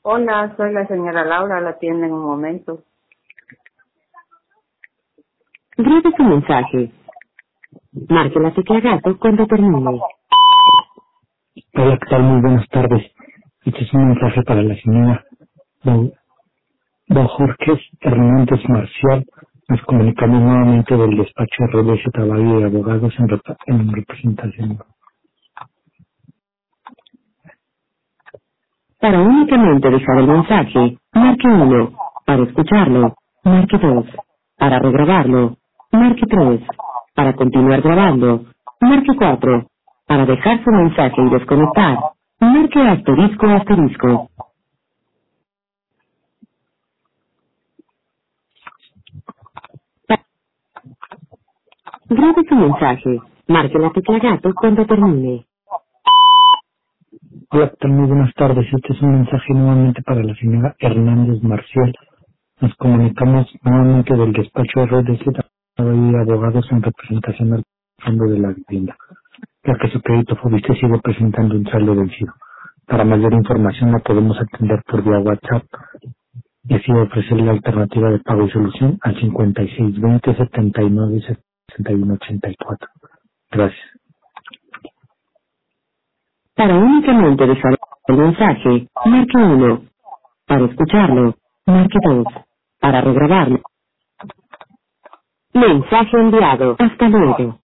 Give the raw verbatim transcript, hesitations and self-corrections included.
Hola, soy la señora Laura, la atiende en un momento. Grabe su mensaje. Marque la tecla gato cuando termine. Hola, ¿qué tal? Muy buenas tardes. Este es un mensaje para la señora Don, Don Jorge Hernández Marcial. Nos comunicamos nuevamente del despacho R B Z Valle de Abogados en, rep- en representación. Para únicamente dejar el mensaje, marque uno. Para escucharlo, marque dos. Para regrabarlo, marque tres. Para continuar grabando, marque cuatro. Para dejar su mensaje y desconectar, marque asterisco asterisco. Pa- Grabe su mensaje. Marque la tecla gato cuando termine. Hola, ¿qué tal? Muy buenas tardes. Este es un mensaje nuevamente para la señora Hernández Marcial. Nos comunicamos nuevamente del despacho R B Z Valle de Abogados en representación del Fondo de la Vivienda, ya que su crédito Fobiste sigue presentando un saldo vencido. Para mayor información la podemos atender por vía WhatsApp. Decide ofrecer la alternativa de pago y solución al cincuenta y seis veinte setenta y nueve sesenta y uno ochenta y cuatro. Gracias. Para únicamente dejar el mensaje, marque uno. Para escucharlo, marque dos. Para regrabarlo. Mensaje enviado. Hasta luego.